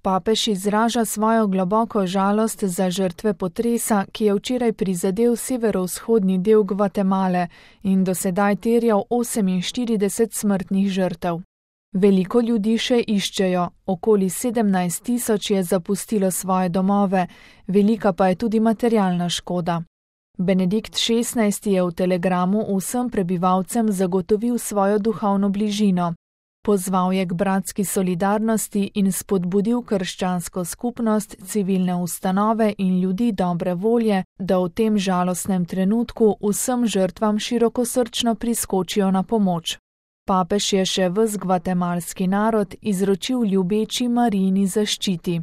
Papež izraža svojo globoko žalost za žrtve potresa, ki je včeraj prizadel severovzhodni del Gvatemale in do sedaj terjal 48 smrtnih žrtev. Veliko ljudi še iščejo, okoli 17 tisoč je zapustilo svoje domove, velika pa je tudi materialna škoda. Benedikt XVI je v telegramu vsem prebivalcem zagotovil svojo duhovno bližino. Pozval je k bratski solidarnosti in spodbudil krščansko skupnost, civilne ustanove in ljudi dobre volje, da v tem žalostnem trenutku vsem žrtvam širokosrčno priskočijo na pomoč. Papež je še ves gvatemalski narod izročil ljubeči Marijini zaščiti.